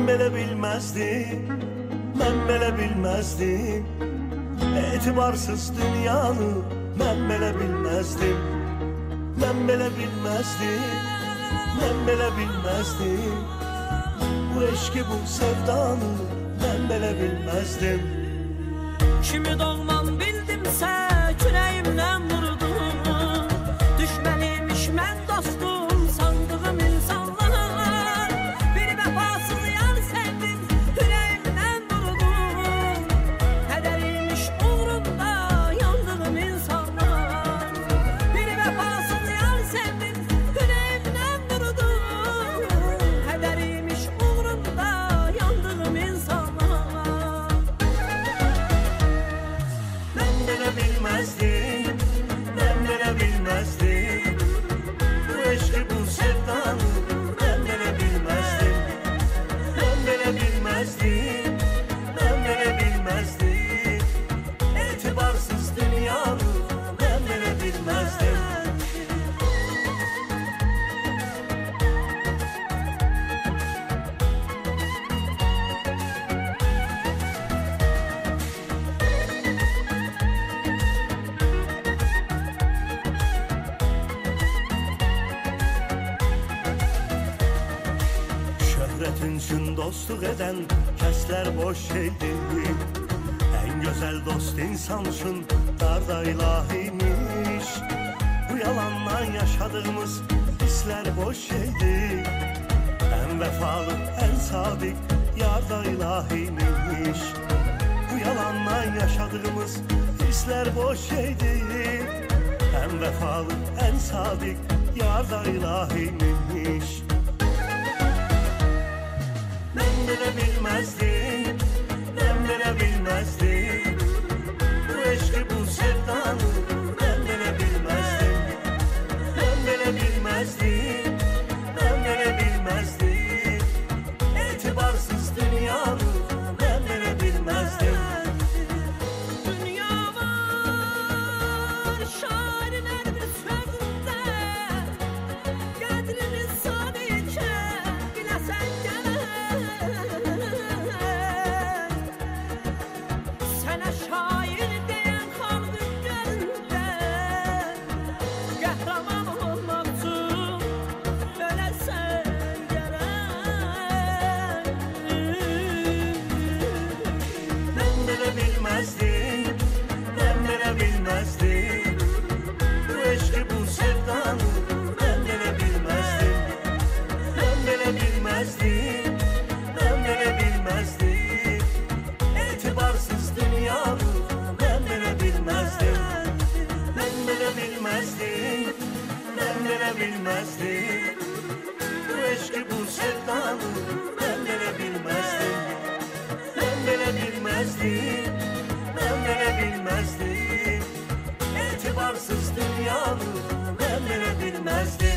Ben bile bilmezdim, ben bile bilmezdim. Etibarsız dünyanı ben bile bilmezdim. Ben bile bilmezdim, ben bile bilmezdim. Bu eşki bu sevdanı ben bile bilmezdim. Kimi doğman bildimse küreğimden vurdum. Düşmeniymiş mən dostum sandığım insanlar. Bir vefasız yar sevdim yüreğimden vurdum. Kaderiymiş uğrunda yandığım insanlar. Bir vefasız yar sevdim yüreğimden vurdum. Kaderiymiş uğrunda yandığım insanlar. Ben bile bilmezdim, ben bile bilmezdim. Bu eşki bu sevdanı ben bile bilmezdim. Ben bile bilmezdim, ben bile bilmezdim. Etibarsız dünyanı ben bile bilmezdim. Şöhretin için dostluk eden kesler boş şeydir. En güzel dost insan için darda ilahiymiş. Bu yalandan yaşadığımız hisler boş şeydir. En vefalı en sadık yarda ilahiymiş. Bu yalandan yaşadığımız hisler boş şeydir. En vefalı en sadık yarda ilahiymiş. Ben bile bilmezdim, ben bile bilmezdim. Bu eşki bu sevdanı ben bile bilmezdim. Ben bile bilmezdim, ben bile bilmezdim. Etibarsız dünyanı ben bile bilmezdim. Dünya var şairler bir sözünde. Qədrini sadece biləsən gərək. Sənə şair deyən xalqın gəlində qəhrəman olmaq üçün öləsən gərək. Ben bile bilmezdim, ben bile bilmezdim. Bu eşki bu sevdanı ben bile bilmezdim. Ben bile bilmezdim, ben bile bilmezdim. Etibarsız dünyanı ben bile bilmezdim. Ben bile bilmezdim, ben bile bilmezdim. Bu eşki bu sevdanı ben bile bilmezdim. Ben bile bilmezdim, ben bile bilmezdim. Etibarsız dünyanı ben bile bilmezdim.